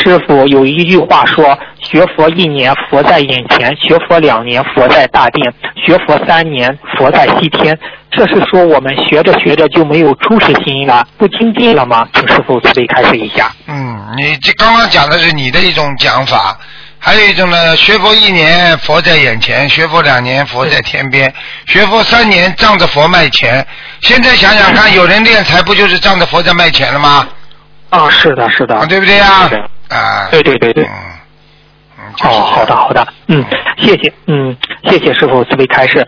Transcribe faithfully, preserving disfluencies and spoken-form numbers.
师傅有一句话说，学佛一年佛在眼前，学佛两年佛在大殿，学佛三年佛在西天。这是说我们学着学着就没有出世心了，不精进了吗？请师傅慈悲开示一下。 嗯，你这刚刚讲的是你的一种讲法，还有一种呢，学佛一年佛在眼前，学佛两年佛在天边，学佛三年仗着佛卖钱。现在想想看，有人敛财不就是仗着佛在卖钱了吗？ 啊，是的，是的， 啊、对不对呀？啊， 对对对对。 嗯，嗯就是、 哦，好的好的，嗯，谢谢，嗯，谢谢师傅慈悲开示。